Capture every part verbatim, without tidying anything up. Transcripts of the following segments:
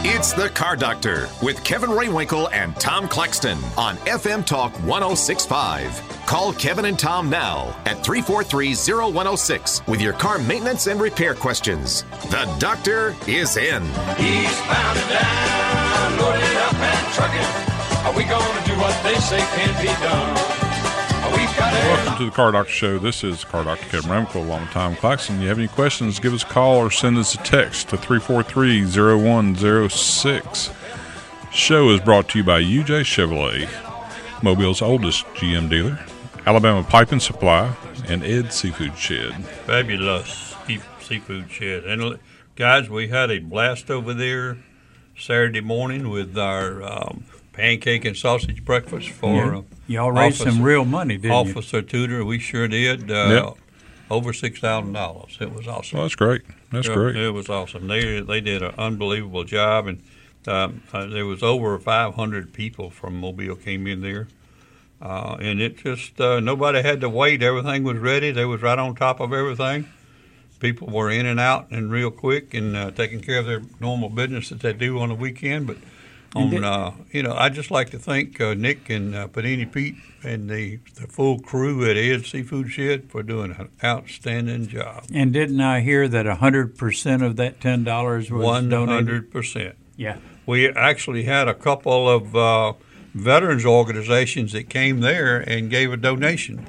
It's the Car Doctor with Kevin Raywinkle and Tom Claxton on F M Talk one oh six point five. Call Kevin and Tom now at three four three, oh one oh six with your car maintenance and repair questions. The doctor is in. He's bound and down, loaded up and trucking. Are we going to do what they say can be done? We've got Welcome to the Car Doctor Show. This is Car Doctor Kevin Raywinkle along with Tom Claxton. If you have any questions, give us a call or send us a text to three four three, oh one oh six. Show is brought to you by U J Chevrolet, Mobile's oldest G M dealer, Alabama Pipe and Supply, and Ed Seafood Shed. Fabulous Seafood Shed. And guys, we had a blast over there Saturday morning with our um, pancake and sausage breakfast for yeah. Y'all raised officer, some real money, didn't officer you? Officer Tudor, we sure did. Uh, yep. Over six thousand dollars. It was awesome. Well, that's great. That's yeah, great. It was awesome. They they did an unbelievable job, and um, uh, there was over five hundred people from Mobile came in there. Uh, and it just, uh, nobody had to wait. Everything was ready. They was right on top of everything. People were in and out and real quick and uh, taking care of their normal business that they do on the weekend. But, on, uh, you know, I just like to thank uh, Nick and uh, Panini Pete and the, the full crew at Ed Seafood Shed for doing an outstanding job. And didn't I hear that one hundred percent of that ten dollars was one hundred percent. donated? one hundred percent. Yeah. We actually had a couple of uh, veterans organizations that came there and gave a donation.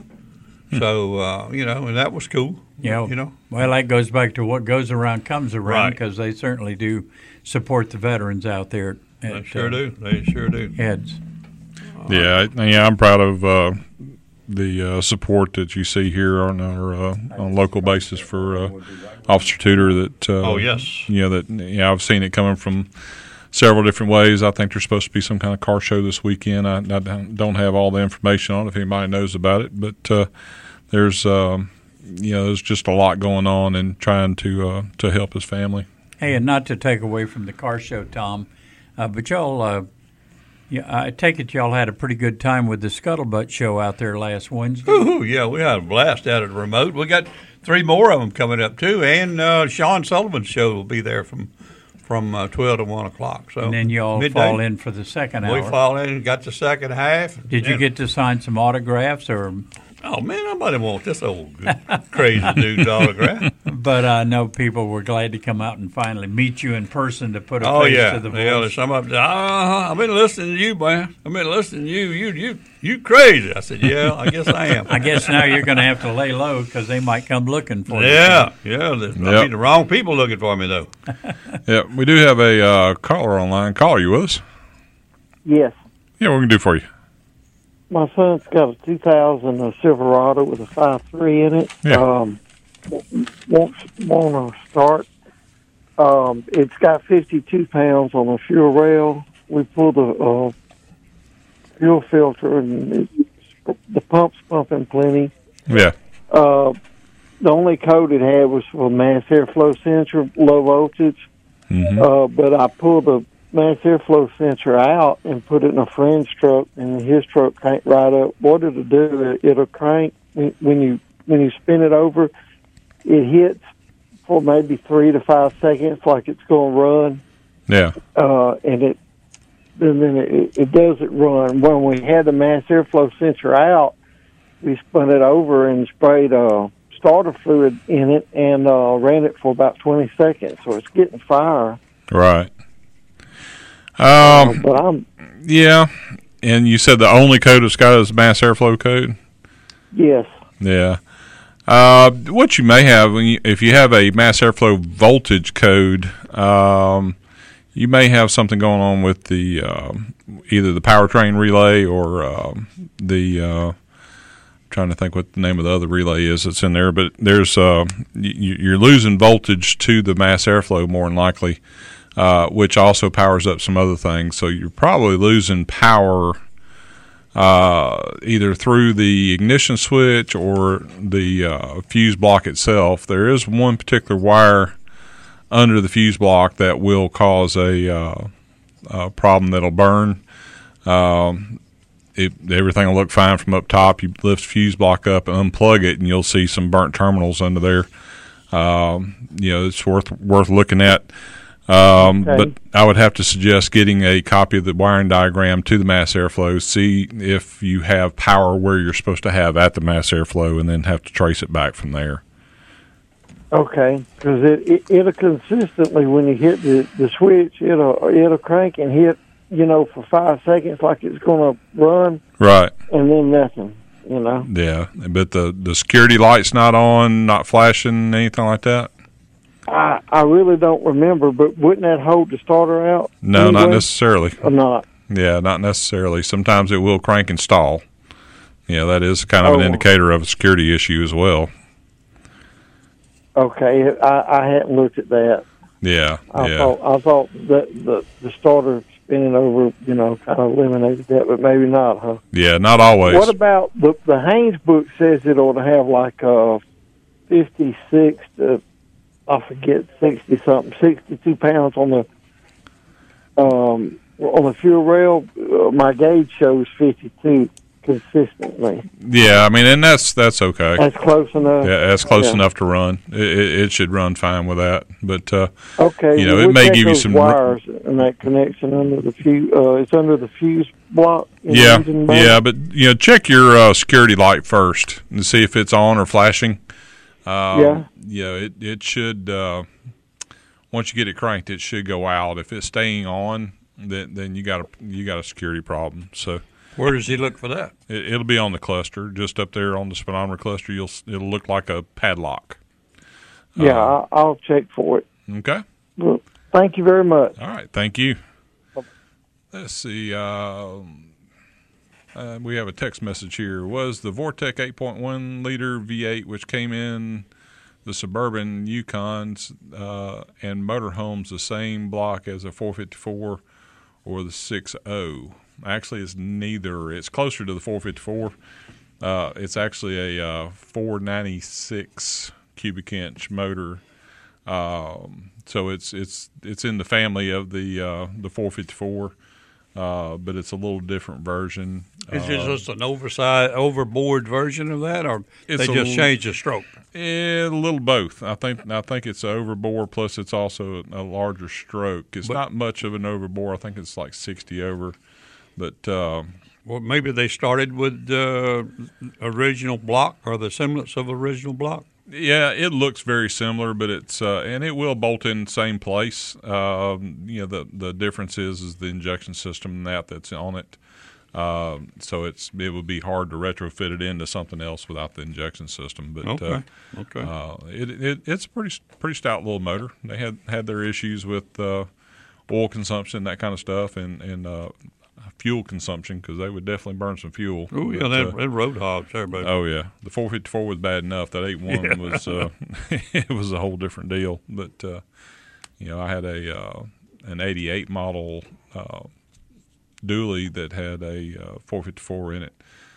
So, uh, you know, and that was cool. Yeah. You know? Well, that goes back to what goes around comes around, Right. because they certainly do support the veterans out there. At, They sure uh, do. They sure do. Heads. Yeah, I- yeah, I'm proud of uh, the uh, support that you see here on our uh, on a local basis for uh, Officer Tudor. That uh, Oh, yes. you know that you know, I've seen it coming from several different ways. I think there's supposed to be some kind of car show this weekend. I, I don't have all the information on it if anybody knows about it, but uh, there's um, you know there's just a lot going on and trying to uh, to help his family. Hey, and not to take away from the car show, Tom, uh, but y'all, uh, yeah, I take it y'all had a pretty good time with the Scuttlebutt show out there last Wednesday. Ooh, yeah, we had a blast out of the remote. We got three more of them coming up, too, and uh, Sean Sullivan's show will be there from from uh, twelve to one o'clock. So And then y'all midday, fall in for the second hour. We fall in and got the second half. Did you Yeah. get to sign some autographs? or? Oh, man, nobody wants this old crazy dude's autograph. But I know people were glad to come out and finally meet you in person to put a Oh, face yeah. to the voice. Yeah, there's some of them, uh, I've been listening to you, man. I've been listening to you. You you, you crazy. I said, yeah, I guess I am. I guess now you're going to have to lay low because they might come looking for you. Yeah, yeah. I Yep. mean, the wrong people looking for me, though. Yeah, we do have a uh, caller online. Caller, you with us? Yes. Yeah, what can we do for you? My son's got a two thousand uh, Silverado with a five three in it. Yeah. Um, wants want to start. Um, it's got fifty-two pounds on the fuel rail. We pulled the uh, fuel filter, and it, the pump's pumping plenty. Yeah. Uh, the only code it had was for mass airflow sensor, low voltage. Mm-hmm. Uh, but I pulled the mass airflow sensor out and put it in a friend's truck, and his truck cranked right up. What it'll do, it'll crank when you when you spin it over. It hits for maybe three to five seconds, like it's going to run. Yeah. Uh, and it and then it, it doesn't run. When we had the mass airflow sensor out, we spun it over and sprayed uh, starter fluid in it and uh, ran it for about twenty seconds. So it's getting fire. Right. Um, Uh, but I'm yeah, and you said the only code it's got is mass airflow code? yes. Yeah. Uh, what you may have, when you, if you have a mass airflow voltage code, um, you may have something going on with the um, either the powertrain relay or um, the uh, I'm trying to think what the name of the other relay is that's in there, but there's uh, you, you're losing voltage to the mass airflow more than likely. Uh, which also powers up some other things. So you're probably losing power uh, either through the ignition switch or the uh, fuse block itself. There is one particular wire under the fuse block that will cause a, uh, a problem that'll burn. Um, it, everything will look fine from up top. You lift the fuse block up and unplug it, and you'll see some burnt terminals under there. Um, you know, it's worth worth looking at. Um, Okay. But I would have to suggest getting a copy of the wiring diagram to the mass airflow, see if you have power where you're supposed to have at the mass airflow, and then have to trace it back from there. Okay, because it, it it'll consistently, when you hit the, the switch, it'll it'll crank and hit, you know, for five seconds like it's going to run, Right. and then nothing, you know. Yeah. But the, the security light's not on, not flashing, anything like that? I I really don't remember, but wouldn't that hold the starter out? No, not anyway, necessarily. or not? Yeah, not necessarily. Sometimes it will crank and stall. Yeah, that is kind of Oh. an indicator of a security issue as well. Okay, I, I hadn't looked at that. Yeah, I yeah. thought I thought that the the starter spinning over, you know, kind of eliminated that, but maybe not, huh? Yeah, not always. What about the the Haynes book says it ought to have like uh fifty-six to, I forget, sixty something, sixty-two pounds on the um on the fuel rail. Uh, my gauge shows fifty-two consistently. Yeah, I mean, and that's that's okay. That's close enough. Yeah, that's close Yeah. enough to run. It, it, it should run fine with that. But uh, Okay, you know, we'll it may check give you those some. wires and that connection under the fuse. Uh, it's under the fuse block. in the Yeah, engine bay. yeah, but you know, check your uh, security light first and see if it's on or flashing. Um, Yeah. Yeah, it it should. Uh, once you get it cranked, it should go out. If it's staying on, then then you got a you got a security problem. So Where does he look for that? it, it'll be on the cluster, just up there on the speedometer cluster. You'll it'll look like a padlock. Yeah, Uh, I- I'll check for it. Okay. Well, thank you very much. All right. Thank you. Let's see. Um, uh, we have a text message here. Was the Vortec eight point one liter V eight, which came in the Suburban Yukons uh, and motorhomes, the same block as a four fifty-four or the six oh? Actually, it's neither. It's closer to the four fifty-four. Uh, it's actually a uh, four ninety-six cubic inch motor. Um, so it's it's it's in the family of the uh, the four fifty-four, uh, but it's a little different version. Is uh, it just an oversized, overboard version of that, or It's they a just little- changed the stroke? eh, a little both. I think I think it's overbore, plus it's also a larger stroke. It's But- not much of an overbore. I think it's like sixty over, but. Uh, Well, maybe they started with the uh, original block or the semblance of original block. Yeah, it looks very similar, but it's uh, and it will bolt in the same place. Um, you know, the the difference is is the injection system and that that's on it. Uh, so it's it would be hard to retrofit it into something else without the injection system. But Okay, uh, okay. uh, it, it it's a pretty pretty stout little motor. They had had their issues with uh, oil consumption, that kind of stuff, and and uh, fuel consumption, because they would definitely burn some fuel. Oh yeah, But, that, uh, that road hogs, everybody. Oh yeah, the four fifty-four was bad enough. That eight one Yeah. was, was uh, it was a whole different deal. But uh, you know, I had a uh, an eighty-eight model uh, dually that had a uh, four fifty-four in it,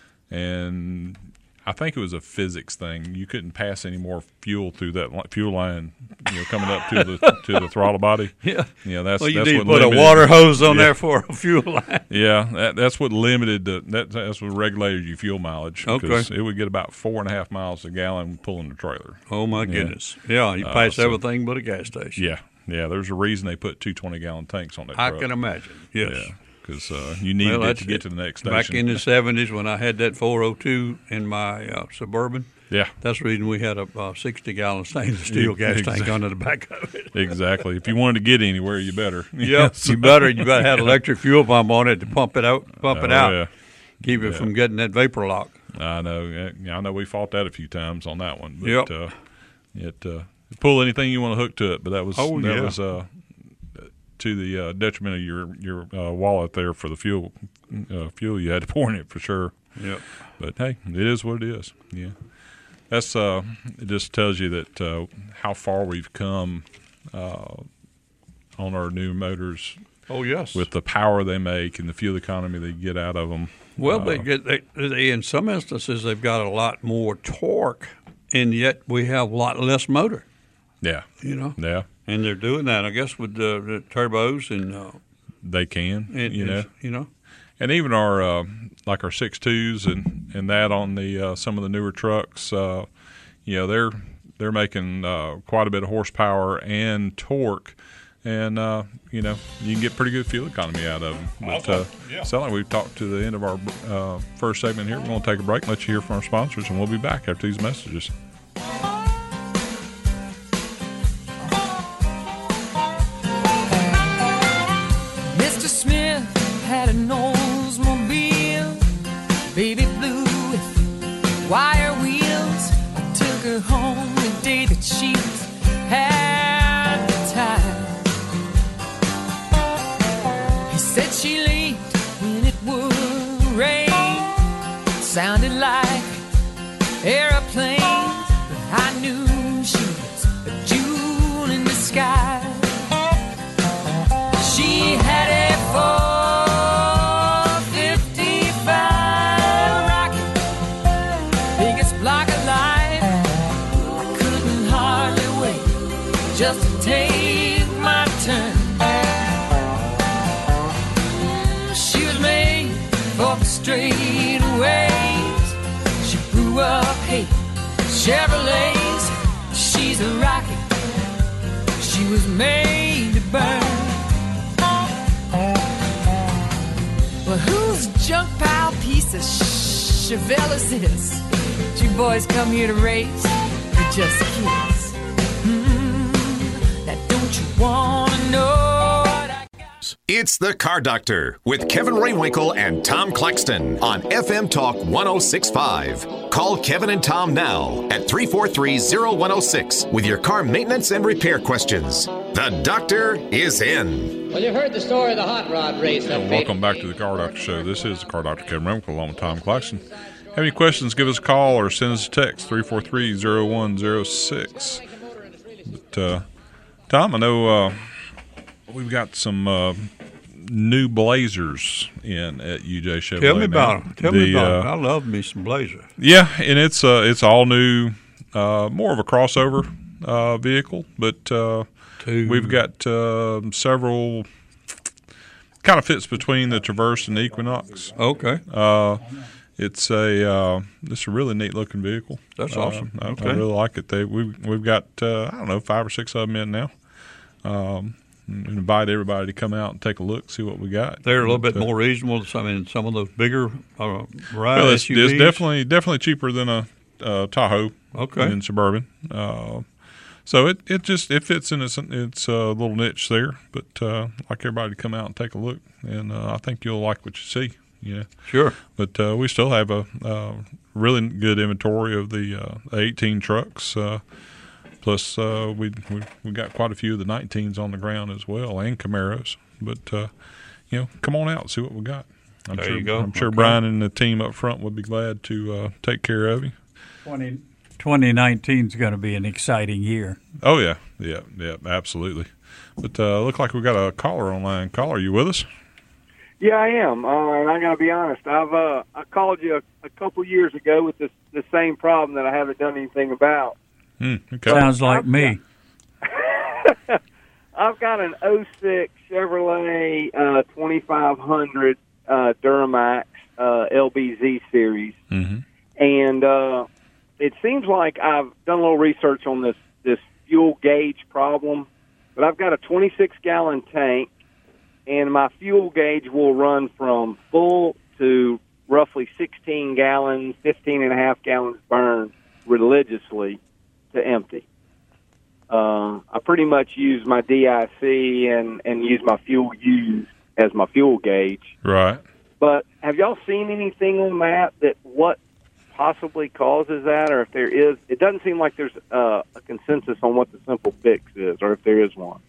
and I think it was a physics thing. You couldn't pass any more fuel through that li- fuel line, you know, coming up to the to the throttle body. Yeah. Yeah, that's Well, you that's need to what put a limited- water hose on Yeah. there for a fuel line. Yeah, that, that's what limited the that, that's what regulated your fuel mileage. Okay. 'Cause it would get about four and a half miles a gallon pulling the trailer. Oh my goodness! Yeah, you Uh, pass so- everything but a gas station. Yeah, yeah. There's a reason they put two twenty gallon tanks on that I truck. can imagine. Yes. Yeah, because uh, you needed Well, it that's to get it. to the next Back station. in the seventies, when I had that four oh two in my uh, Suburban, yeah, that's the reason we had a uh, sixty gallon stainless steel gas tank Exactly. under the back of it. exactly. If you wanted to get anywhere, you better. Yep, you better you better have electric fuel pump on it to pump it out, pump it Oh, out, yeah. keep it Yeah. from getting that vapor lock. I know. Yeah, I know. We fought that a few times on that one. But, Yep. Uh, it uh, pull anything you want to hook to it, but that was Oh, that yeah. was uh, to the uh, detriment of your your uh, wallet there for the fuel uh, fuel you had to pour in it for sure. Yep. But hey, it is what it is. Yeah, that's uh, it just tells you that uh, how far we've come uh, on our new motors Oh yes. with the power they make and the fuel economy they get out of them. well, uh, they get they, they in some instances they've got a lot more torque, and yet we have a lot less motor. Yeah, You know, yeah, and they're doing that, I guess, with the, the turbos and, uh, they can. and you know. you know. And even our uh, like our six twos and, and that on the uh, some of the newer trucks, uh, you know, they're they're making uh, quite a bit of horsepower and torque and uh, you know you can get pretty good fuel economy out of them. But uh, yeah. sound like we've talked to the end of our uh, first segment here. We're going to take a break, let you hear from our sponsors, and we'll be back after these messages. Mister Smith had an Oldsmobile, baby blue with wire wheels. I took her home the day that she was advertised. He said she leaked when it would rain. It sounded like airplanes, but I knew she was a jewel in the sky. She had a four fifty-five rocket, biggest block of life. I couldn't hardly wait just to take my turn. She was made for the straightaways. She grew up hating Chevrolets. She's a rocket. She was made to burn. Well, whose junk pile piece of sh- Chevelle is this? You boys come here to race? You're just kids. Mm, now don't you want to know what I got? It's the Car Doctor with Kevin Raywinkle and Tom Claxton on F M Talk one oh six point five. Call Kevin and Tom now at three four three, oh one oh six with your car maintenance and repair questions. The doctor is in. Well, you've heard the story of the hot rod race. And welcome back to the Car Doctor Show. This is the Car Doctor Kevin Raywinkle along with Tom Claxton. Have any questions, give us a call or send us a text, three four three, oh one oh six. But, uh, Tom, I know uh, we've got some uh, new Blazers in at U J Chevrolet. Tell me about them. Tell the, me about uh, them. I love me some Blazer. Yeah, and it's uh, it's all new, uh, more of a crossover uh, vehicle, but uh, we've got uh, several. Kind of fits between the Traverse and the Equinox. Okay. Uh, it's a uh, it's a really neat looking vehicle. That's uh, awesome. I, Okay. I really like it. They we we've got uh, I don't know five or six of them in now. Um, and invite everybody to come out and take a look, see what we got. They're a little but, bit uh, more reasonable than some, I mean, some of those bigger uh, ride well, it's, S U Vs. it's definitely definitely cheaper than a uh, Tahoe. Okay. In Suburban. Uh, so it, it just it fits in its its uh, little niche there. But uh, like everybody to come out and take a look, and uh, I think you'll like what you see. Yeah. Sure. But uh, we still have a uh, really good inventory of the uh, eighteen trucks. Uh, plus, uh, we we we got quite a few of the nineteens on the ground as well, and Camaros. But uh, you know, come on out and see what we got. I'm There sure, you go. I'm sure Okay. Brian and the team up front would be glad to uh, take care of you. twenty nineteen is going to be an exciting year. Oh yeah, yeah, yeah, absolutely. But uh, look like we got a caller online. Caller, you with us? Yeah, I am, uh, and I got to be honest. I've uh, I called you a, a couple years ago with this the same problem that I haven't done anything about. Mm, okay. Sounds like me. I've got an oh six Chevrolet uh, twenty-five hundred uh, Duramax uh, L B Z series, Mm-hmm. and uh, it seems like I've done a little research on this this fuel gauge problem. But I've got a twenty-six gallon tank, and my fuel gauge will run from full to roughly sixteen gallons, fifteen and a half gallons burned religiously to empty. Uh, I pretty much use my D I C and, and use my fuel used as my fuel gauge. Right. But have y'all seen anything on that that what possibly causes that, or if there is, it doesn't seem like there's uh, a consensus on what the simple fix is, or if there is one.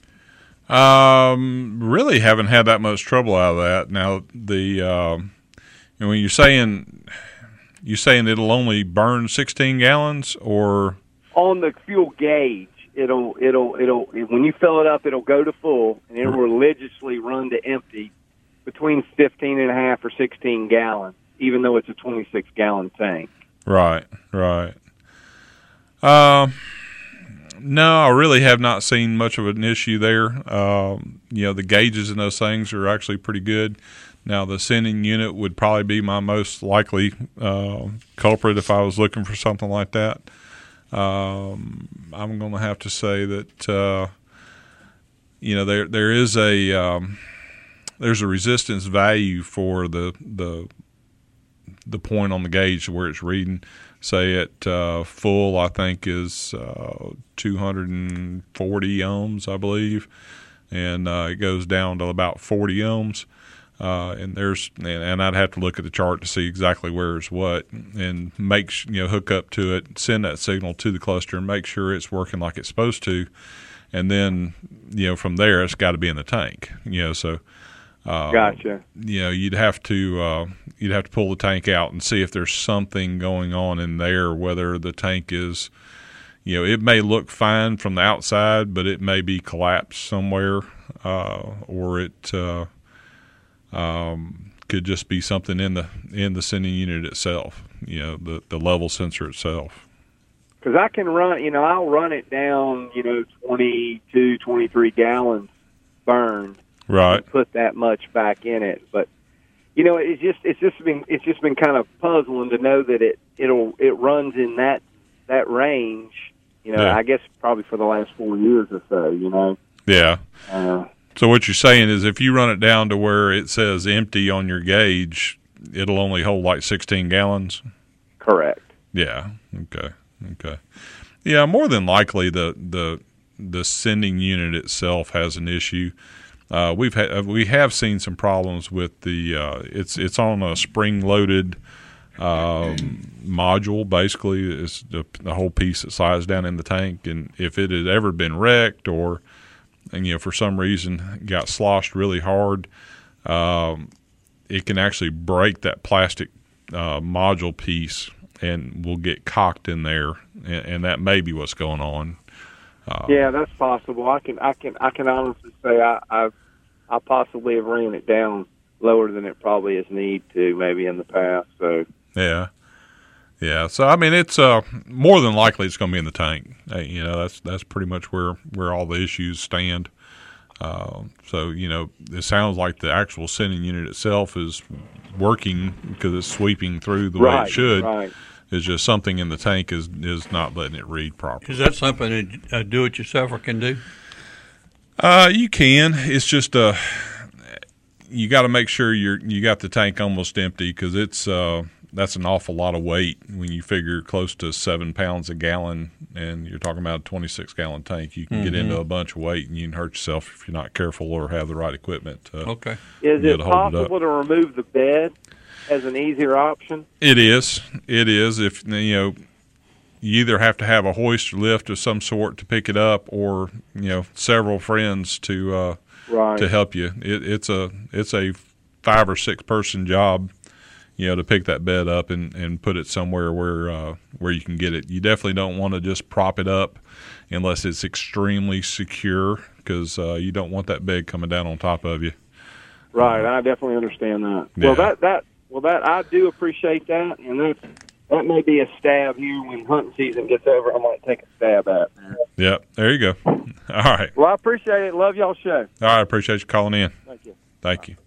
Um, really haven't had that much trouble out of that. Now the um, you know, when you're saying you saying it'll only burn sixteen gallons, or On the fuel gauge, it'll it'll it'll when you fill it up, it'll go to full, and it'll religiously run to empty between fifteen and a half or sixteen gallons, even though it's a twenty-six gallon tank. right, right. Um. No, I really have not seen much of an issue there. Um, you know, the gauges and those things are actually pretty good. Now, the sending unit would probably be my most likely uh, culprit if I was looking for something like that. Um, I'm going to have to say that uh, you know, there there is a um, there's a resistance value for the the the point on the gauge where it's reading. Say at uh, full, I think is uh, two hundred forty ohms, I believe, and uh, it goes down to about forty ohms. Uh, and there's and, and I'd have to look at the chart to see exactly where it's what, and make you know hook up to it, send that signal to the cluster, and make sure it's working like it's supposed to, and then you know from there it's got to be in the tank. You know, so uh, gotcha. You know, you'd have to uh, you'd have to pull the tank out and see if there's something going on in there. Whether the tank is, you know, it may look fine from the outside, but it may be collapsed somewhere, uh, or it. Uh, Um, could just be something in the in the sending unit itself, you know, the, the level sensor itself. Because I can run, you know, I'll run it down, you know, twenty-two, twenty-three gallons burned. Right. And put that much back in it, but you know, it's just it's just been it's just been kind of puzzling to know that it it'll it runs in that that range. You know, yeah. I guess probably for the last four years or so. You know. Yeah. Uh, So what you're saying is if you run it down to where it says empty on your gauge, it'll only hold like sixteen gallons? Correct. Yeah. Okay. Okay. Yeah, more than likely the the the sending unit itself has an issue. Uh, we've had we have seen some problems with the uh, it's it's on a spring loaded um, module. Basically, it's the, the whole piece that slides down in the tank, and if it had ever been wrecked or and you know for some reason got sloshed really hard, um, it can actually break that plastic uh, module piece and will get cocked in there, and, and that may be what's going on. Uh, yeah, that's possible. I can I can I can honestly say I I've, I possibly have ran it down lower than it probably has need to maybe in the past. So yeah. Yeah, so I mean, it's uh, more than likely it's going to be in the tank. Uh, you know, that's that's pretty much where, where all the issues stand. Uh, so you know, it sounds like the actual sending unit itself is working because it's sweeping through the right, way it should. Right. It's just something in the tank is is not letting it read properly. Is that something a, a do-it-yourselfer can do? Uh, you can. It's just uh, you got to make sure you're you got the tank almost empty because it's uh. That's an awful lot of weight when you figure close to seven pounds a gallon, and you're talking about a twenty-six gallon tank. You can mm-hmm. get into a bunch of weight, and you can hurt yourself if you're not careful or have the right equipment. To, okay. Is it possible it to remove the bed as an easier option? It is. It is. If you know, you either have to have a hoist or lift of some sort to pick it up, or you know, several friends to uh, right. to help you. It, it's a it's a five or six person job. You know, to pick that bed up and, and put it somewhere where uh, where you can get it. You definitely don't want to just prop it up unless it's extremely secure because uh, you don't want that bed coming down on top of you. Right, I definitely understand that. Yeah. Well, that that well that I do appreciate that, and that that may be a stab here when hunting season gets over. I might take a stab at it. Yep, there you go. All right. Well, I appreciate it. Love y'all's show. All right, appreciate you calling in. Thank you. Thank you.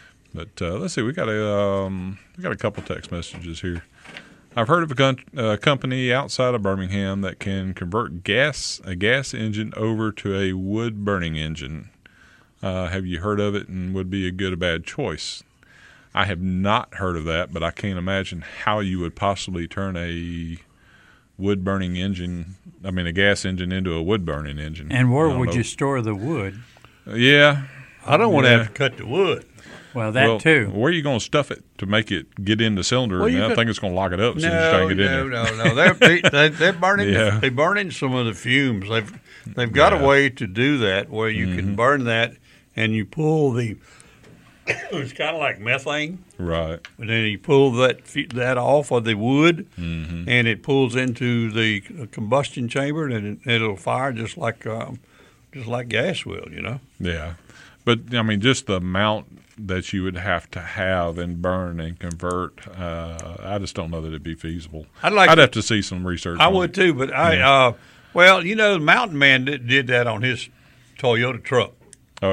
But uh, let's see, we got a um, we got a couple text messages here. I've heard of a gun, uh, company outside of Birmingham that can convert gas a gas engine over to a wood burning engine. Uh, have you heard of it, and would be a good or bad choice? I have not heard of that, but I can't imagine how you would possibly turn a wood burning engine, I mean a gas engine, into a wood burning engine. And where would know. you store the wood? Yeah, I don't want to yeah. have to cut the wood. Well, that well, too. Where are you going to stuff it to make it get in the cylinder? Well, and I could, think it's going to lock it up as no, soon as you try to get no, in there. No, no, no. They're, they, they're burning. Yeah. They're burning some of the fumes. They've they've got yeah. a way to do that where you mm-hmm. can burn that, and you pull the. It's kind of like methane, right? And then you pull that that off of the wood, mm-hmm. and it pulls into the combustion chamber, and it, it'll fire just like um, just like gas will, you know. Yeah, but I mean, just the amount that you would have to have and burn and convert, uh, I just don't know that it'd be feasible. I'd like. I'd to, have to see some research. I on would it. too, but I. Yeah. Uh, well, you know, the Mountain Man did, did that on his Toyota truck. Oh yeah.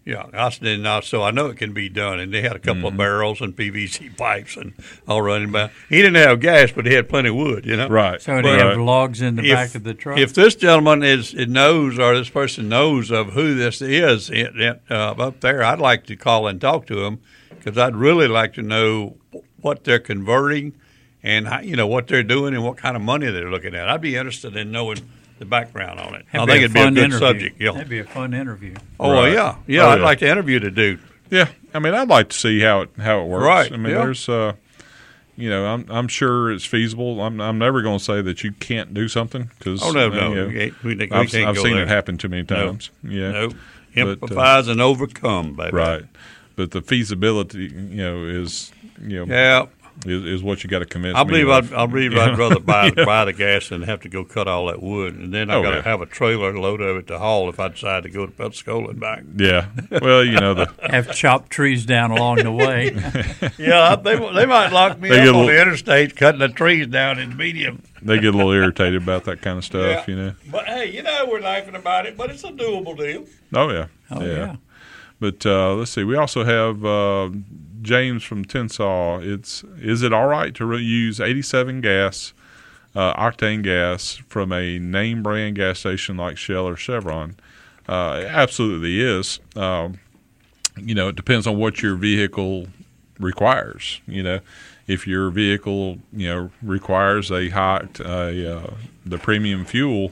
Yeah, I didn't know, so I know it can be done. And they had a couple Mm-hmm. of barrels and P V C pipes and all running by. He didn't have gas, but he had plenty of wood, you know. Right. So But- they have logs in the if, back of the truck. If this gentleman is it knows, or this person knows of who this is it, it, uh, up there, I'd like to call and talk to him because I'd really like to know what they're converting and how, you know what they're doing and what kind of money they're looking at. I'd be interested in knowing the background on it. That'd I think a it'd be a fun good interview. subject. Yeah. That'd be a fun interview. Oh Right. yeah, yeah. Oh, I'd yeah. like to interview the dude. Yeah, I mean, I'd like to see how it how it works. Right, I mean, yeah. there's, uh, you know, I'm I'm sure it's feasible. I'm I'm never going to say that you can't do something because Oh no, uh, no, you know, we can't- we, we I've, can't I've go seen there. it happen too many No. times. Yeah, No, But, uh, empathize and overcome, baby. right. But the feasibility, you know, is you know, Yeah. is, is what you got to convince. I me believe of. I'd, I believe I'd rather buy buy the gas than have to go cut all that wood, and then I Oh, got to yeah. have a trailer load of it to haul if I decide to go to Pensacola and back. Yeah. Well, you know the Have chopped trees down along the way. Yeah, they they might lock me They up get a on little- the interstate cutting the trees down in medium. they get a little irritated about that kind of stuff. Yeah. You know. But hey, you know we're laughing about it, but it's a doable deal. Oh yeah. Oh, yeah. But uh, let's see. We also have uh, James from Tensas. It's is it all right to re- use eighty-seven gas, uh, octane gas from a name brand gas station like Shell or Chevron? Uh, it absolutely is. Um, you know, it depends on what your vehicle requires. You know, if your vehicle you know requires a hot a uh, the premium fuel,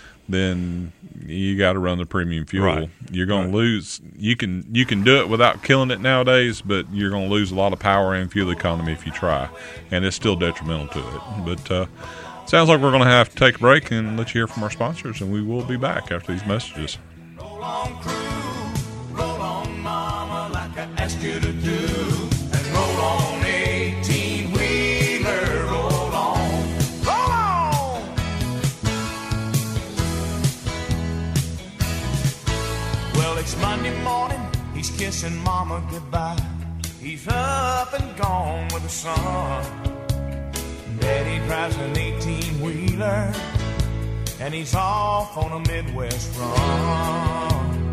then you got to run the premium fuel. Right. You're going to lose. You can you can do it without killing it nowadays, but you're going to lose a lot of power and fuel economy if you try, and it's still detrimental to it. But uh, sounds like we're going to have to take a break and let you hear from our sponsors, and we will be back after these messages. Roll on, crew, roll on, mama, like I asked you to do, and roll on, eighteen-wheeler, roll on, roll on. Well, it's Monday morning, he's kissing mama goodbye. He's up and gone with the sun. Daddy drives an eighteen-wheeler, and he's off on a Midwest run.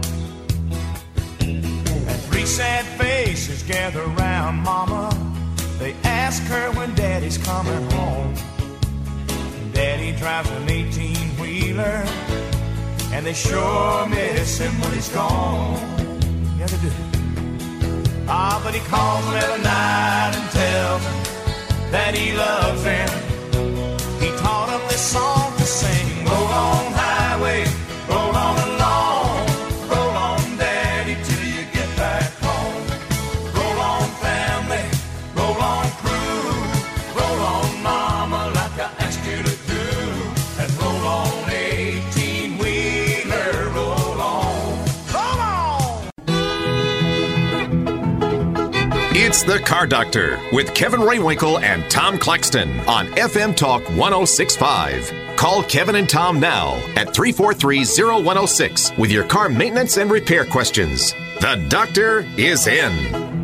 And three sad faces gather round mama. They ask her when daddy's coming home. Daddy drives an eighteen-wheeler, and they sure miss him when he's gone. Yeah, they do. Ah, but he calls them every night and tells them that he loves them. He taught them this song to sing. Roll on, highway, roll on along. Roll on, daddy, till you get back home. Roll on, family, roll on, crew. Roll on, mama, like I asked you to do. And roll on, eighteen-wheeler, roll on. Roll on! It's The Car Doctor with Kevin Raywinkle and Tom Claxton on F M Talk one oh six point five. Call Kevin and Tom now at three four three, oh one oh six with your car maintenance and repair questions. The doctor is in.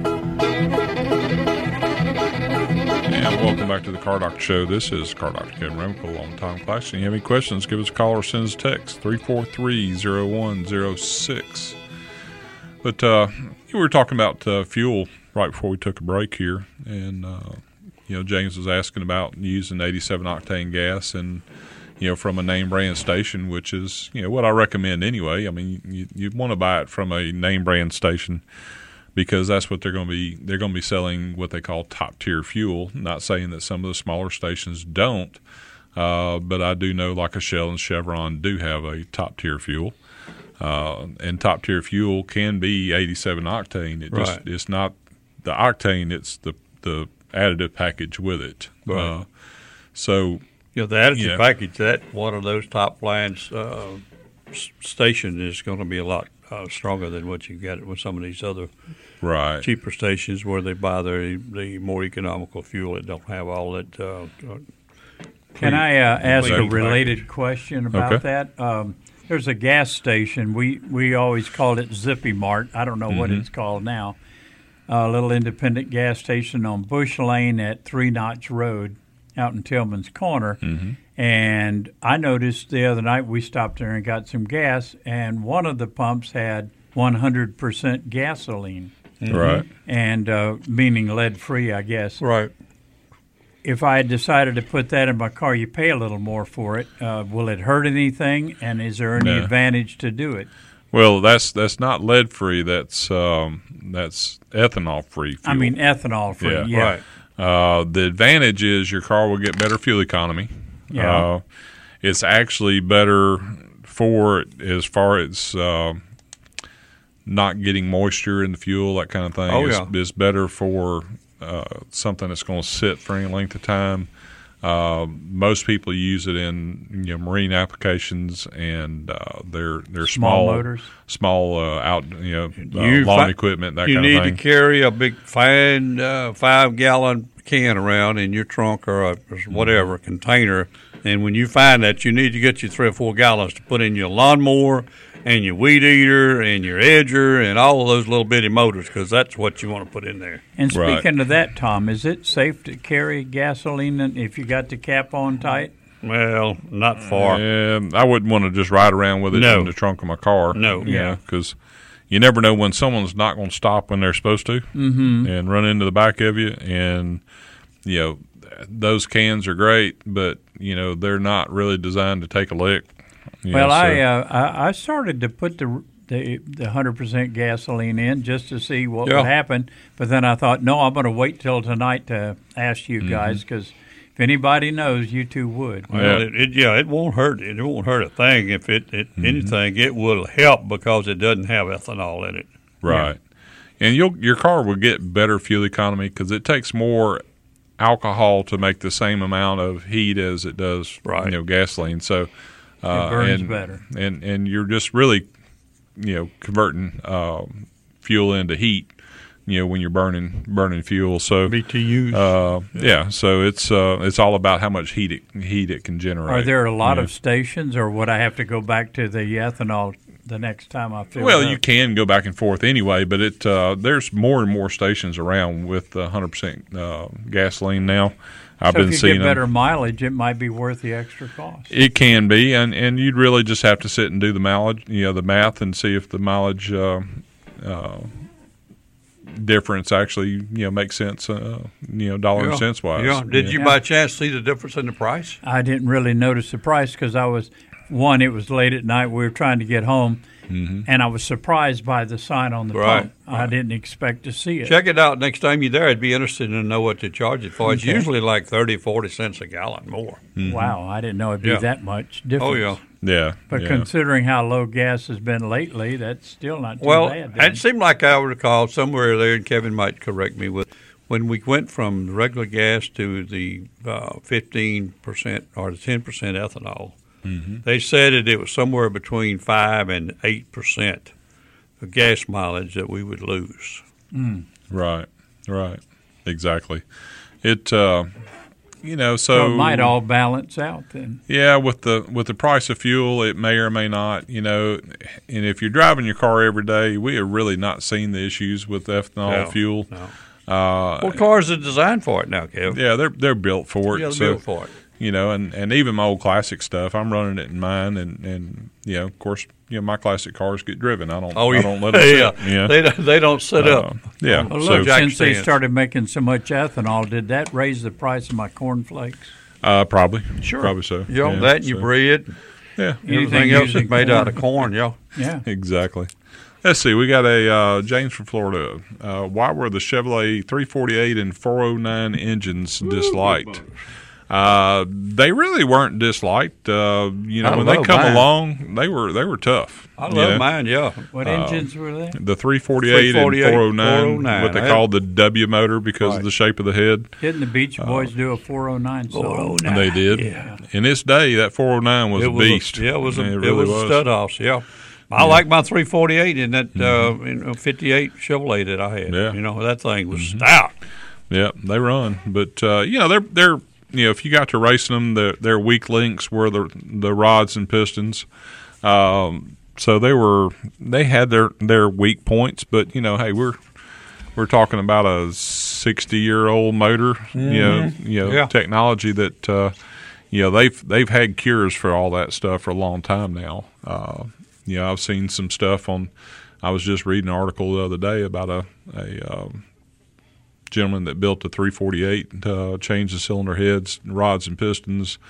And welcome back to the Car Doctor Show. This is Car Doctor Kevin Raywinkle on Tom Claxton. You have any questions, give us a call or send us a text, three four three, oh one oh six. But uh, we were talking about uh, fuel right before we took a break here, and uh, you know, James was asking about using eighty-seven octane gas, and you know, from a name brand station, which is you know what I recommend anyway. I mean, you you want to buy it from a name brand station because that's what they're going to be. They're going to be selling what they call top tier fuel. Not saying that some of the smaller stations don't, uh, but I do know like a Shell and Chevron do have a top tier fuel. Uh, and top tier fuel can be eighty-seven octane. It just Right. it's not the octane; it's the the additive package with it. Right. Uh, so You know, the additive Yeah. package, that one of those top lines uh, s- station is going to be a lot uh, stronger than what you get with some of these other right, cheaper stations where they buy the the more economical fuel that don't have all that. Uh, uh, Can I uh, ask a Clean related package. question about Okay. that? Um, there's a gas station. We we always called it Zippy Mart. I don't know what Mm-hmm. it's called now. A little independent gas station on Bush Lane at Three Notch Road out in Tillman's Corner. Mm-hmm. And I noticed the other night we stopped there and got some gas, and one of the pumps had one hundred percent gasoline. Mm-hmm. Right. And uh, meaning lead-free, I guess. Right. If I had decided to put that in my car, you pay a little more for it. Uh, will it hurt anything, and is there any No. advantage to do it? Well, that's that's not lead free. That's um, that's ethanol free fuel. I mean ethanol free. Yeah. Yeah. Right. Uh, the advantage is your car will get better fuel economy. Yeah. Uh, it's actually better for as far as uh, not getting moisture in the fuel, that kind of thing. Oh, it's, yeah. it's better for uh, something that's going to sit for any length of time. Uh, most people use it in you know marine applications, and uh, they're they're Small small, motors. small uh, out you know uh, You lawn fi- equipment, that you kind need of thing. to carry a big fine uh, five gallon can around in your trunk or a, or whatever container, and when you find that, you need to get you three or four gallons to put in your lawnmower and your weed eater and your edger and all of those little bitty motors, because that's what you want to put in there. And Right. speaking of that, Tom, is it safe to carry gasoline if you got the cap on tight? Well, not far. And I wouldn't want to just ride around with it No. in the trunk of my car. No. Yeah, because you never know when someone's not going to stop when they're supposed to Mm-hmm. and run into the back of you. And, you know, those cans are great, but, you know, they're not really designed to take a lick. You Well, know, so- I, uh, I I started to put the the the one hundred percent gasoline in just to see what Yeah. would happen, but then I thought, no, I'm going to wait till tonight to ask you Mm-hmm. guys, because if anybody knows, you two would. Well, Yeah. it, it, yeah, it won't hurt. It won't hurt a thing. If it, it Mm-hmm. anything, it will help because it doesn't have ethanol in it. Right. And you'll your car will get better fuel economy because it takes more alcohol to make the same amount of heat as it does Right. you know gasoline. So uh, It burns and, better. And and you're just really you know converting uh, fuel into heat. You know when you're burning burning fuel. So B T Us. uh, yeah. So it's uh, it's all about how much heat it heat it can generate. Are there a lot you know. of stations, or would I have to go back to the ethanol the next time I fill Well, it up? you can go back and forth anyway, but it uh, there's more and more stations around with one hundred percent uh, gasoline now. I've so been if you seeing get them. better mileage, it might be worth the extra cost. It can be, and, and you'd really just have to sit and do the mileage, you know, the math, and see if the mileage uh, uh, difference actually, you know, makes sense, uh, you know, dollar yeah. and cents wise. Yeah. Did Yeah. you by chance see the difference in the price? I didn't really notice the price because I was, one, it was late at night. We were trying to get home, Mm-hmm. and I was surprised by the sign on the Right. pump. I didn't expect to see it. Check it out next time you're there. I'd be interested to know what to charge it for. It's Okay. usually like thirty, forty cents a gallon more. Wow, I didn't know it'd be Yeah. that much difference. Oh, yeah. Yeah, But yeah. considering how low gas has been lately, that's still not too Well, bad. then. it seemed like I recall somewhere there, and Kevin might correct me, with when we went from the regular gas to the uh, fifteen percent or the ten percent ethanol, Mm-hmm. they said that it was somewhere between five and eight percent of gas mileage that we would lose. Right, right, exactly. It, uh, you know, so, so it might all balance out then. Yeah, with the with the price of fuel, it may or may not. You know, and if you're driving your car every day, we have really not seen the issues with ethanol No, fuel. no. Uh, Well, cars are designed for it now, Kev. yeah, they're they're built for it. Yeah, they're so, built for it. You know, and, and even my old classic stuff, I'm running it in mine, and, and you know, of course, you know, my classic cars get driven. I don't. Oh, I yeah. don't let them sit. yeah. Yeah. They, don't, they don't sit Uh, up. yeah. On Well, So- look, jack since they stands. started making so much ethanol, did that raise the price of my cornflakes? Uh, probably. Sure. Probably so. You know, Yeah, that and your so- bread. Yeah. Anything else using is made corn. out of corn, yeah. Yeah. Exactly. Let's see. We got a uh, James from Florida. Uh, why were the Chevrolet three forty-eight and four oh nine engines disliked? Uh, they really weren't disliked. Uh, you know, I when they love come mine. along, they were they were tough. I you love know? mine, yeah. What Uh, engines were they? The three forty-eight and three forty-eight, four oh nine, four oh nine. what they I call had- the W motor because Right. of the shape of the head. Didn't the Beach Boys do a four oh nine song? four oh nine. And they did. Yeah. In its day, that four oh nine was It a was beast. A, yeah, it was a, it it really was a stud house, yeah. I like my three forty-eight in that uh, in fifty-eight Chevrolet that I had. Mm-hmm. Yeah. You know, that thing was stout. Yeah, they run, but uh, you know they're they're you know if you got to racing them, their their weak links were the the rods and pistons. Um, so they were they had their their weak points, but you know, hey, we're we're talking about a sixty year old motor, you know, you know, Yeah. technology that uh, you know they've they've had cures for all that stuff for a long time now. Uh, you know, I've seen some stuff on I was just reading an article the other day about a a um, gentleman that built a three forty-eight, uh, changed the cylinder heads, rods, and pistons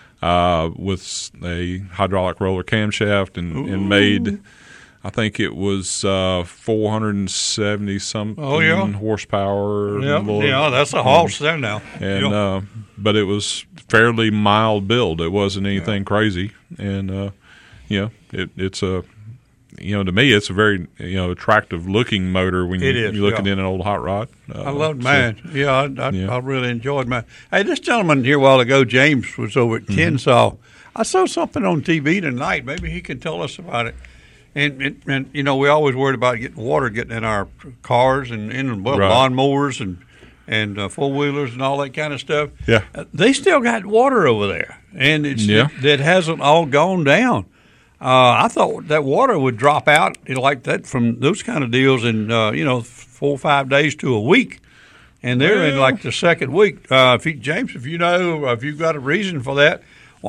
uh, with a hydraulic roller camshaft, and, and made, I think it was uh, four hundred seventy something oh, yeah. horsepower. Yeah, yeah, that's a horse there now. And yeah. uh, but it was fairly mild build. It wasn't anything yeah. crazy, and uh, you know, it, it's a. You know, to me, it's a very you know attractive looking motor when you, is, you're looking yeah. in an old hot rod. Uh, I love mine. So, yeah, I, I, yeah, I really enjoyed mine. Hey, this gentleman here a while ago, James, was over at mm-hmm. Kensaw. I saw something on T V tonight. Maybe he can tell us about it. And, and, and you know, we always worried about getting water getting in our cars and in well, right. lawnmowers and and uh, four wheelers and all that kind of stuff. Yeah, uh, they still got water over there, and it's yeah. it, it hasn't all gone down. Uh, I thought that water would drop out like that from those kind of deals in, uh, you know, four or five days to a week. And they're well, in like the second week. Uh, if you, James, if you know, if you've got a reason for that,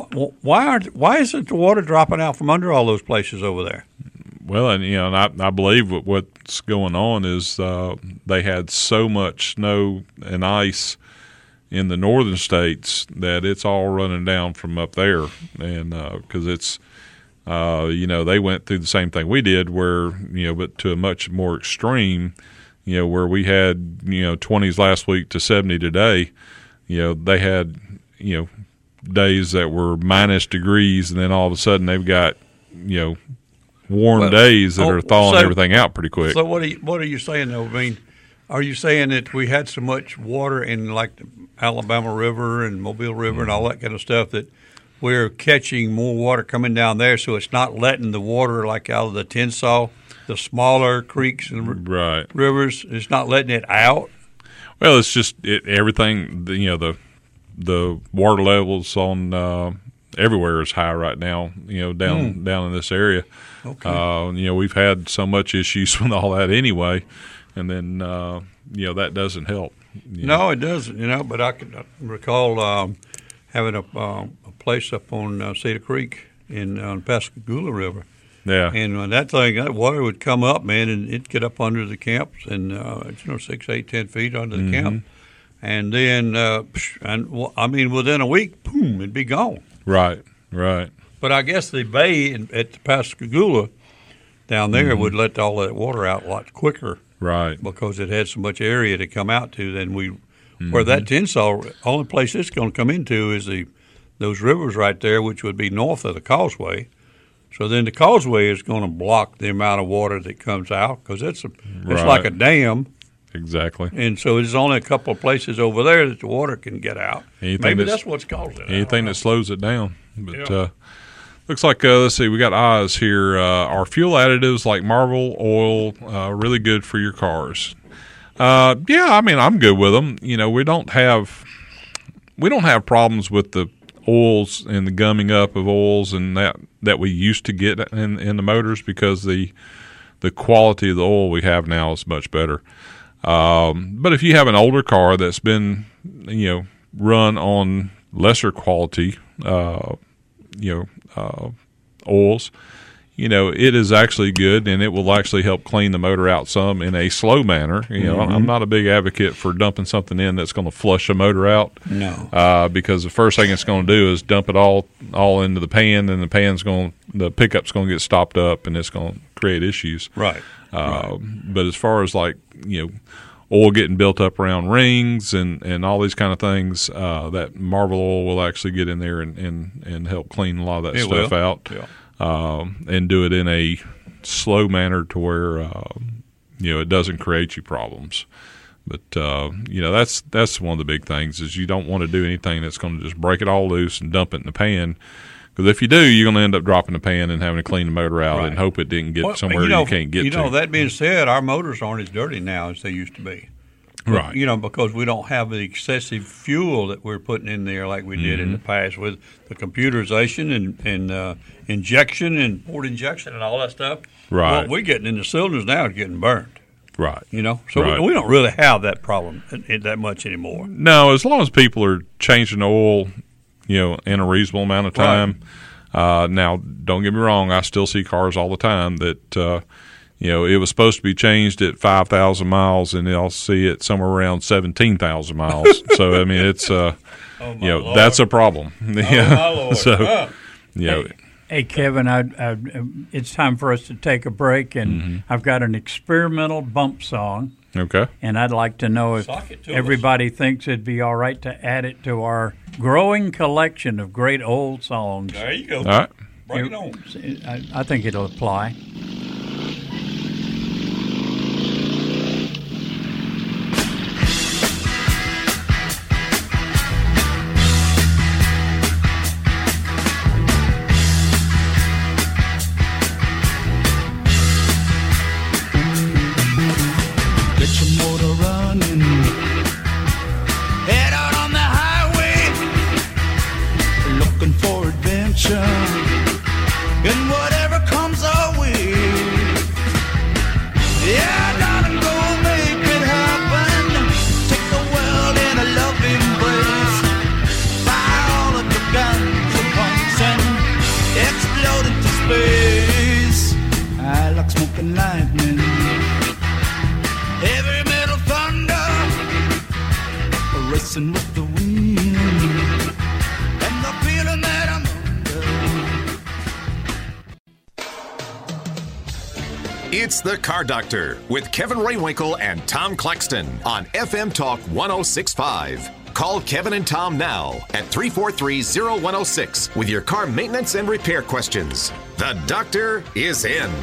why aren't, why isn't the water dropping out from under all those places over there? Well, and, you know, and I, I believe what's going on is uh, they had so much snow and ice in the northern states that it's all running down from up there. And because uh, it's, Uh, you know, they went through the same thing we did where, you know, but to a much more extreme, you know, where we had, you know, twenties last week to seventy today, you know, they had, you know, days that were minus degrees, and then all of a sudden they've got, you know, warm well, days that oh, are thawing so, everything out pretty quick. So what are you, what are you saying, though? I mean, are you saying that we had so much water in, like, the Alabama River and Mobile River mm-hmm. and all that kind of stuff that we're catching more water coming down there, so it's not letting the water like out of the Kensaw, the smaller creeks and right. rivers. It's not letting it out. Well, it's just it, everything. You know, the the water levels on uh, everywhere is high right now. You know, down mm. down in this area. Okay. Uh, you know, we've had so much issues with all that anyway, and then uh, you know that doesn't help. No, know. It doesn't. You know, but I can recall um, having a. Um, place up on uh, Cedar Creek in uh, Pascagoula River. Yeah. And when that thing, that water would come up, man, and it'd get up under the camps and, uh, you know, six, eight, ten feet under the mm-hmm. camp. And then, uh, and I mean, within a week, boom, it'd be gone. Right, right. But I guess the bay in, at the Pascagoula down there mm-hmm. would let all that water out a lot quicker. Right. Because it had so much area to come out to than we, mm-hmm. where that Kensaw, only place it's going to come into is the those rivers right there, which would be north of the causeway. So then the causeway is going to block the amount of water that comes out because it's, a, it's right. like a dam. Exactly. And so there's only a couple of places over there that the water can get out. Anything Maybe that's, that's what's caused it. Anything that slows it down. But yeah. uh, looks like, uh, let's see, we got eyes here. Uh, are fuel additives like Marvel Oil uh, really good for your cars? Uh, yeah, I mean, I'm good with them. You know, we don't have we don't have problems with the oils and the gumming up of oils and that that we used to get in, in the motors because the the quality of the oil we have now is much better. Um, but if you have an older car that's been you know run on lesser quality uh, you know uh, oils, you know it is actually good and it will actually help clean the motor out some in a slow manner. You know, mm-hmm. I'm not a big advocate for dumping something in that's going to flush a motor out. No, uh, because the first thing it's going to do is dump it all all into the pan, and the pan's going, the pickup's going to get stopped up, and it's going to create issues. Right. Uh, right. But as far as like you know, oil getting built up around rings and, and all these kind of things, uh, that Marvel oil will actually get in there and, and, and help clean a lot of that it stuff will. out. Yeah. Um, and do it in a slow manner to where uh, you know it doesn't create you problems. But uh, you know that's that's one of the big things is you don't want to do anything that's going to just break it all loose and dump it in the pan. Because if you do, you're going to end up dropping the pan and having to clean the motor out right. and hope it didn't get well, somewhere you, know, you can't get you to. You know, that being said, our motors aren't as dirty now as they used to be. Right. You know, because we don't have the excessive fuel that we're putting in there like we did mm-hmm. in the past with the computerization and, and uh, injection and port injection and all that stuff. Right. What we're getting in the cylinders now is getting burned. Right. You know, so right. we, we don't really have that problem in, in that much anymore. No, as long as people are changing oil, you know, in a reasonable amount of time. Right. Uh, now, don't get me wrong, I still see cars all the time that, uh, you know, it was supposed to be changed at five thousand miles, and I'll see it somewhere around seventeen thousand miles. So, I mean, it's, uh, oh you know, Lord. that's a problem. Oh, my Lord. So, huh. you know. Hey, hey Kevin, I, I, it's time for us to take a break, and Mm-hmm. I've got an experimental bump song. Okay. And I'd like to know if Sock it to everybody thinks it'd be all right to add it to our growing collection of great old songs. There you go. All right. Bring it on. I, I think it'll apply. Get your motor running. Head out on the highway. Looking for adventure. And whatever comes our way. Yeah, darling, go make it happen. Take the world in a loving embrace. Fire all of your guns and pumps and explode into space. I like smoking lightning. Heavy metal thunder, racing with the wind, and the feeling that I'm under. It's the Car Doctor with Kevin Raywinkle and Tom Claxton on F M Talk one oh six point five. Call Kevin and Tom now at three four three, oh one oh six with your car maintenance and repair questions. The doctor is in.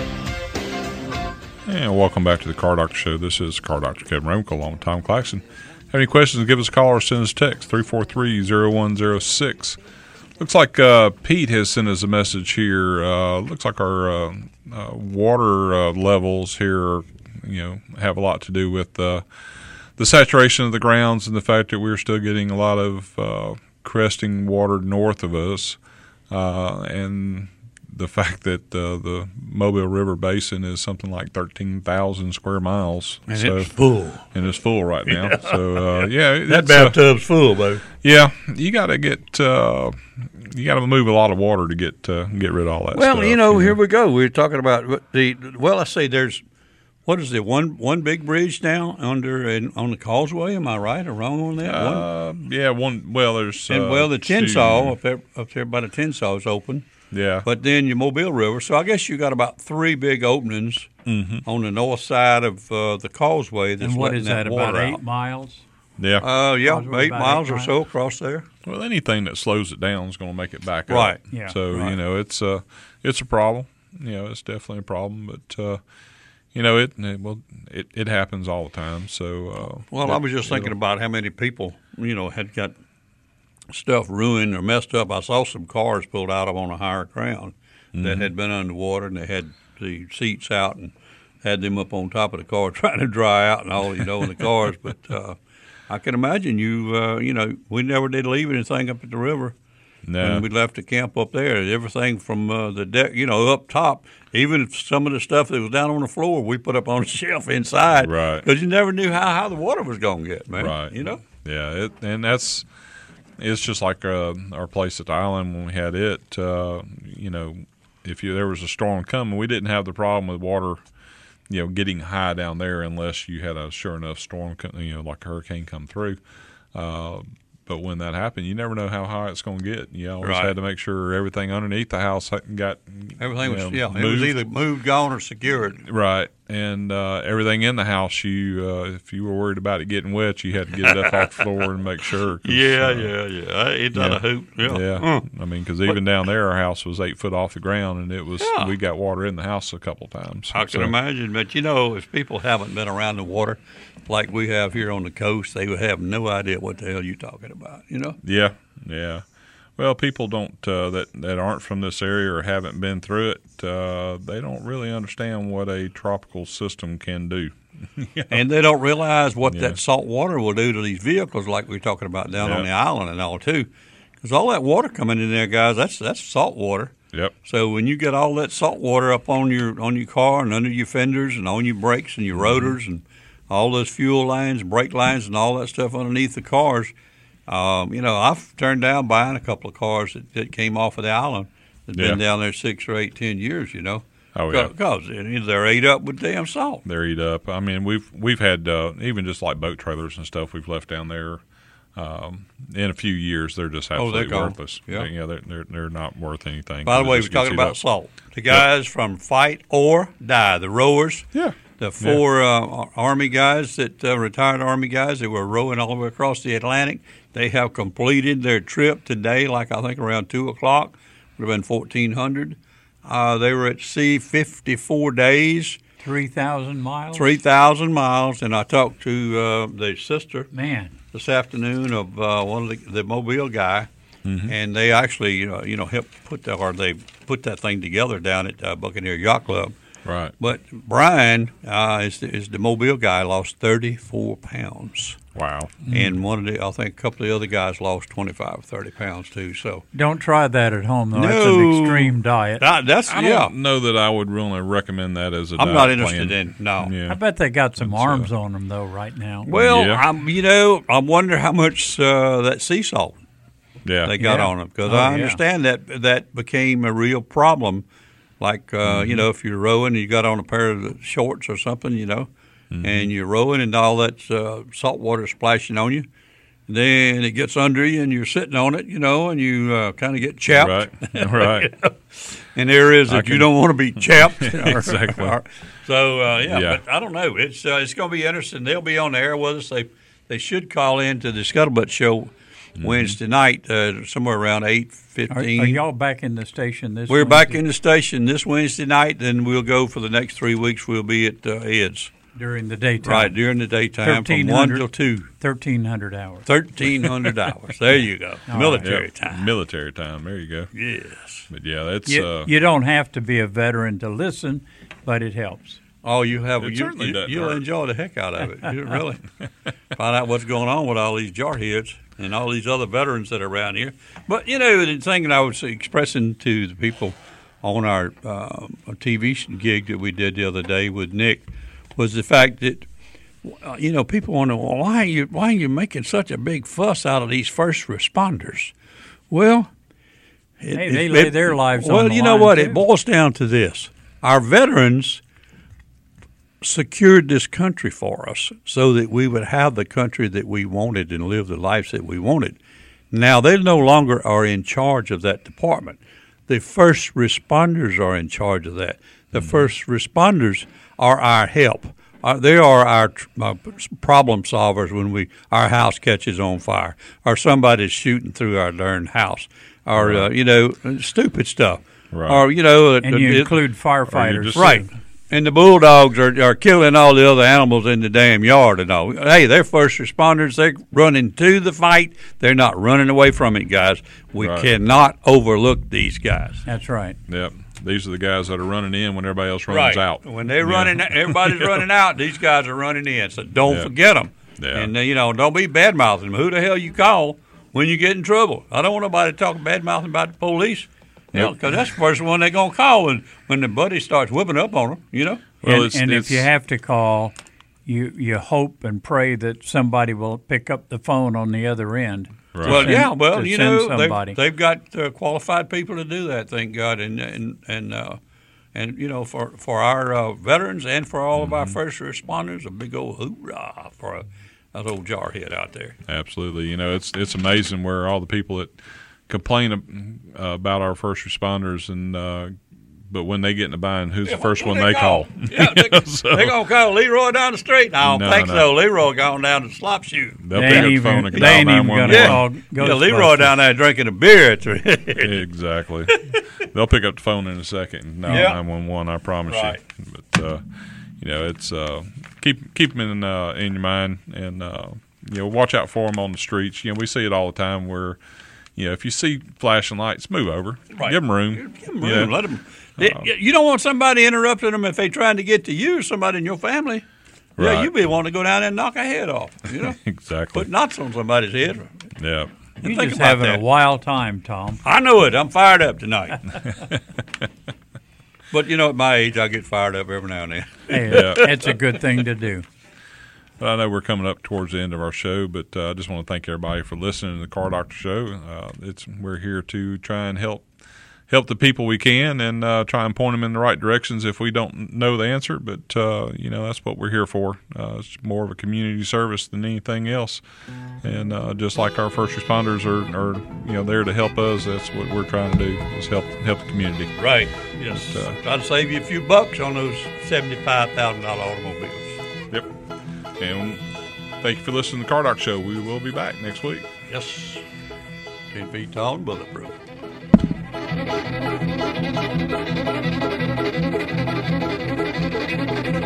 And welcome back to the Car Doctor Show. This is Car Doctor Kevin Raywinkle along with Tom Claxton. Have any questions, give us a call or send us a text, three four three, oh one oh six. Looks like uh, Pete has sent us a message here. Uh, looks like our uh, uh, water uh, levels here, you know, have a lot to do with uh, the saturation of the grounds and the fact that we're still getting a lot of uh, cresting water north of us, uh, and the fact that uh, the Mobile River Basin is something like thirteen thousand square miles. And so, it's full. And it's full right now. Yeah. So, uh, yeah. That it's, uh, bathtub's full, baby. Yeah. You got to get uh, you got to move a lot of water to get uh, get rid of all that Well, stuff. you know, here we go. We're talking about the, well, I say there's, what is it, one one big bridge now under and on the causeway? Am I right or wrong on that? Uh, one? Yeah, one, well, there's. And, uh, well, the two. Tinsaw, up there, up there by the Tinsaw is open. Yeah. But then your Mobile River. So I guess you got about three big openings mm-hmm. on the north side of uh, the causeway that's And what letting is that, that water about eight out. miles? Yeah. Uh, yeah, Causeway eight about miles eight or miles. so across there. Well, anything that slows it down is going to make it back Right. up. Yeah. So Right. you know, it's uh, it's a problem. You know, it's definitely a problem. But uh, you know, it, it well, it, it happens all the time. So uh, Well, it, I was just thinking about how many people, you know, had got stuff ruined or messed up. I saw some cars pulled out of on a higher ground mm-hmm. that had been underwater, and they had the seats out and had them up on top of the car trying to dry out and all, you know, in the cars. But uh, I can imagine you, uh, you know, we never did leave anything up at the river. No. When we left the camp up there, everything from uh, the deck, you know, up top, even if some of the stuff that was down on the floor, we put up on a shelf inside. Right. Because you never knew how high the water was going to get, man. Right. You know? Yeah, it, and that's it's just like uh, our place at the island when we had it. Uh, you know, if you, there was a storm coming, we didn't have the problem with water, you know, getting high down there unless you had a sure enough storm, you know, like a hurricane come through. Uh, But when that happened, you never know how high it's going to get. You always Right. had to make sure everything underneath the house got Everything was, you know, yeah, moved. it was either moved, gone, or secured. Right, and uh, everything in the house, you uh, if you were worried about it getting wet, you had to get it up off the floor and make sure. 'cause, Yeah, uh, yeah, yeah. It's not yeah. a hoop. Yeah. Yeah, Mm. I mean, because even down there, our house was eight foot off the ground, and it was Yeah. we got water in the house a couple times. I can So, imagine, but you know, if people haven't been around the water like we have here on the coast, they would have no idea what the hell you're talking about, you know? Yeah, yeah. Well, people don't uh, that that aren't from this area or haven't been through it. Uh, they don't really understand what a tropical system can do. Yeah. And they don't realize what Yeah. that salt water will do to these vehicles like we're talking about down Yeah. on the island and all, too. Because all that water coming in there, guys, that's that's salt water. Yep. So when you get all that salt water up on your on your car and under your fenders and on your brakes and your rotors and all those fuel lines, brake lines, and all that stuff underneath the cars, um, you know, I've turned down buying a couple of cars that, that came off of the island that's been Yeah. down there six or eight, ten years, you know. Oh yeah, because they're ate up with damn salt. They're eat up. I mean, we've we've had uh, even just like boat trailers and stuff we've left down there. Um, in a few years, they're just absolutely oh, they're worthless. Yeah, yeah, they're, they're they're not worth anything. By the way, we're talking about up. salt. The guys yep. from Fight or Die, the rowers. Yeah. The four yeah. uh, Army guys that uh, retired Army guys that were rowing all the way across the Atlantic. They have completed their trip today, like I think around two o'clock. Would have been fourteen hundred. Uh, they were at sea fifty-four days. Three thousand miles. Three thousand miles, and I talked to uh, the sister man this afternoon of uh, one of the, the Mobile guy, mm-hmm. and they actually you know, you know helped put that or they put that thing together down at uh, Buccaneer Yacht Club. Right. But Brian uh, is, the, is the Mobile guy, lost thirty-four pounds. Wow. And one of the, I think a couple of the other guys lost twenty-five, thirty pounds too. So don't try that at home, though. No, that's an extreme diet. That, that's I yeah. don't know that I would really recommend that as a I'm diet not interested plan. in, no. Yeah. I bet they got some That's, arms uh, on them, though, right now. Well, Yeah. I'm, you know, I wonder how much uh, that sea salt Yeah. they got Yeah. on them. Because Oh, I yeah. understand that that became a real problem. Like, uh, Mm-hmm. you know, if you're rowing and you got on a pair of shorts or something, you know, Mm-hmm. and you're rowing and all that uh, salt water splashing on you, then it gets under you and you're sitting on it, you know, and you uh, kind of get chapped. Right. Right. You know? And there is that can- you don't want to be chapped. Exactly. So, uh, yeah, Yeah. but I don't know. It's uh, it's going to be interesting. They'll be on the air with us. They they should call in to the Scuttlebutt Show Mm-hmm. Wednesday night, uh, somewhere around eight Are, fifteen. are y'all back in the station this We're back Wednesday? in the station this Wednesday night. Then we'll go for the next three weeks. We'll be at uh, Ed's. During the daytime. Right, during the daytime from one till two. thirteen hundred hours. thirteen hundred hours. There you go. All Military Yep. time. Military time. There you go. Yes. But yeah, that's You, uh, you don't have to be a veteran to listen, but it helps. Oh, you have. It You, certainly you, doesn't you'll hurt. enjoy the heck out of it. You really find out what's going on with all these jarheads and all these other veterans that are around here. But you know, the thing that I was expressing to the people on our uh, T V gig that we did the other day with Nick was the fact that uh, you know people wonder, well, why are you why are you making such a big fuss out of these first responders? Well, it, Hey, they it- lay it- their lives on Well, the you know line, what? too. It boils down to this: our veterans secured this country for us so that we would have the country that we wanted and live the lives that we wanted. Now, they no longer are in charge of that department. The first responders are in charge of that. The Mm-hmm. first responders are our help. Uh, they are our uh, problem solvers when we our house catches on fire or somebody's shooting through our darn house or, uh, you know, stupid stuff. Right. Or, you know, And you it- include firefighters. just- Right. And the bulldogs are, are killing all the other animals in the damn yard and all. Hey, they're first responders. They're running to the fight. They're not running away from it, guys. We Right. cannot overlook these guys. That's right. Yep. These are the guys that are running in when everybody else runs out. When they're Yeah. running, everybody's running out. These guys are running in. So don't Yeah. forget them. Yeah. And, uh, you know, don't be bad-mouthing them. Who the hell you call when you get in trouble? I don't want nobody talking bad-mouthing about the police. You know, Nope. because that's the first one they're going to call when, when the buddy starts whipping up on them, you know? Well, and it's- and it's- if you have to call, you you hope and pray that somebody will pick up the phone on the other end. Right. Well, Send- yeah, well, to you send know, somebody. they've, they've got uh, qualified people to do that, thank God, and and and uh, and you know, for for our uh, veterans and for all of our first responders, a big old hoorah for a, that old jarhead out there. Absolutely. You know, it's it's amazing where all the people that complain uh, about our first responders and uh, but when they get in a bind, who's the first Who one they call? Yeah, they, So- they're gonna call Leroy down the street. I don't No, think no. so. Leroy gone down to slop shoot. They'll They pick ain't up the even- phone and they dial ain't even nine one one. gonna Yeah, call yeah, Ghostbusters. Leroy down there drinking a beer at three. Exactly. They'll pick up the phone in a second and dial Yeah. nine one one. I promise Right. you. But uh, you know, it's uh, keep keep them in uh, in your mind, and uh, you know, watch out for them on the streets. You know, we see it all the time where, you know, if you see flashing lights, move over, Right. give them room. Give them You room. know? Let them. You don't want somebody interrupting them if they're trying to get to you or somebody in your family. Yeah, Right. you be wanting to go down there and knock a head off. You know, Exactly. put knots on somebody's head. Yeah. You're Think just about having that. a wild time, Tom. I know it. I'm fired up tonight. But you know, at my age, I get fired up every now and then. Hey, Yeah. it's a good thing to do. Well, I know we're coming up towards the end of our show, but uh, I just want to thank everybody for listening to the Car Doctor Show. Uh, it's we're here to try and help help the people we can and uh, try and point them in the right directions if we don't know the answer. But, uh, you know, that's what we're here for. Uh, it's more of a community service than anything else. And uh, just like our first responders are, are, you know, there to help us, that's what we're trying to do is help help the community. Right, yes. But, uh, try to save you a few bucks on those seventy-five thousand dollars automobiles. Yep. And thank you for listening to the Car Doc Show. We will be back next week. Yes. ten feet tall and bulletproof. Thank you.